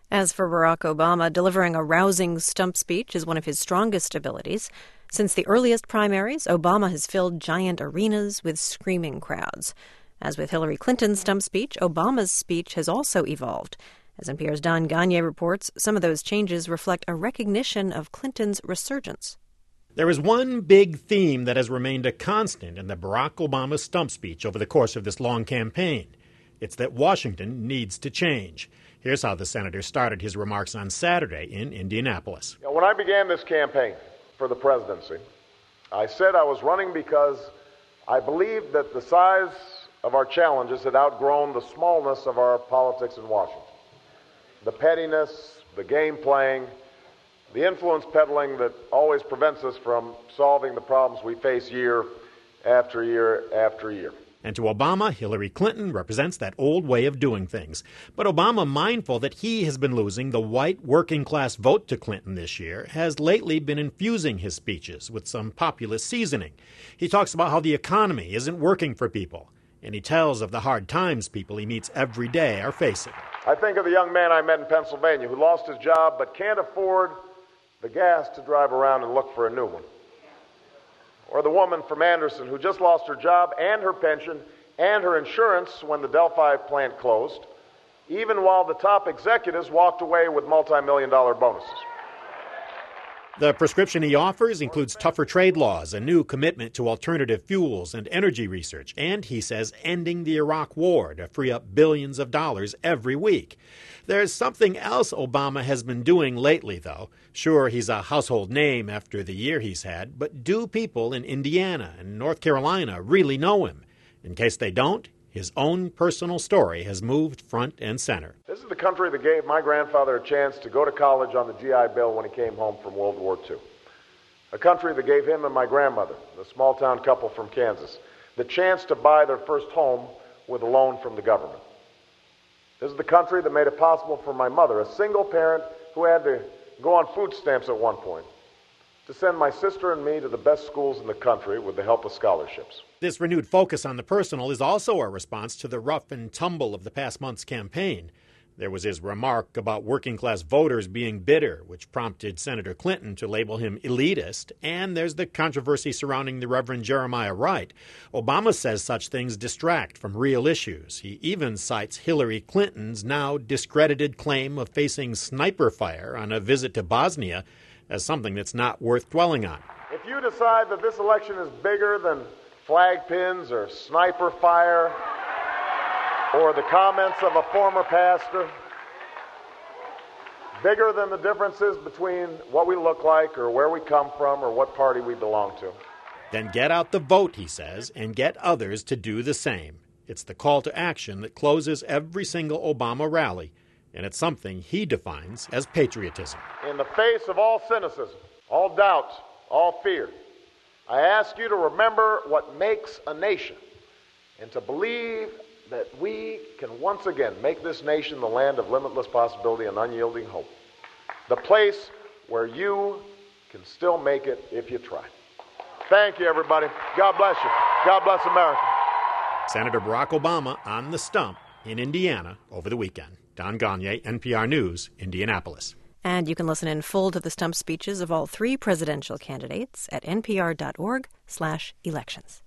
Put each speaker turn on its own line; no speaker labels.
As for Barack Obama, delivering a rousing stump speech is one of his strongest abilities. Since the earliest primaries, Obama has filled giant arenas with screaming crowds. As with Hillary Clinton's stump speech, Obama's speech has also evolved. As NPR's Don Gagné reports, some of those changes reflect a recognition of Clinton's resurgence.
There is one big theme that has remained a constant in the Barack Obama stump speech over the course of this long campaign. It's that Washington needs to change. Here's how the senator started his remarks on Saturday in Indianapolis.
When I began this campaign for the presidency, I said I was running because I believed that the size of our challenges had outgrown the smallness of our politics in Washington. The pettiness, the game playing, the influence peddling that always prevents us from solving the problems we face year after year after year.
And to Obama, Hillary Clinton represents that old way of doing things. But Obama, mindful that he has been losing the white working-class vote to Clinton this year, has lately been infusing his speeches with some populist seasoning. He talks about how the economy isn't working for people, and he tells of the hard times people he meets every day are facing.
I think of the young man I met in Pennsylvania who lost his job but can't afford the gas to drive around and look for a new one. Or the woman from Anderson who just lost her job and her pension and her insurance when the Delphi plant closed, even while the top executives walked away with multi-million-dollar bonuses.
The prescription he offers includes tougher trade laws, a new commitment to alternative fuels and energy research, and, he says, ending the Iraq war to free up billions of dollars every week. There's something else Obama has been doing lately, though. Sure, he's a household name after the year he's had, but do people in Indiana and North Carolina really know him? In case they don't, his own personal story has moved front and center.
This is the country that gave my grandfather a chance to go to college on the GI Bill when he came home from World War II. A country that gave him and my grandmother, the small-town couple from Kansas, the chance to buy their first home with a loan from the government. This is the country that made it possible for my mother, a single parent who had to go on food stamps at one point, to send my sister and me to the best schools in the country with the help of scholarships.
This renewed focus on the personal is also a response to the rough and tumble of the past month's campaign. There was his remark about working-class voters being bitter, which prompted Senator Clinton to label him elitist, and there's the controversy surrounding the Reverend Jeremiah Wright. Obama says such things distract from real issues. He even cites Hillary Clinton's now discredited claim of facing sniper fire on a visit to Bosnia as something that's not worth dwelling on.
If you decide that this election is bigger than flag pins or sniper fire or the comments of a former pastor, bigger than the differences between what we look like or where we come from or what party we belong to,
then get out the vote, he says, and get others to do the same. It's the call to action that closes every single Obama rally, and it's something he defines as patriotism.
In the face of all cynicism, all doubt, all fear, I ask you to remember what makes a nation and to believe that we can once again make this nation the land of limitless possibility and unyielding hope. The place where you can still make it if you try. Thank you, everybody. God bless you. God bless America.
Senator Barack Obama on the stump in Indiana over the weekend. Don Gagné, NPR News, Indianapolis.
And you can listen in full to the stump speeches of all three presidential candidates at npr.org/elections.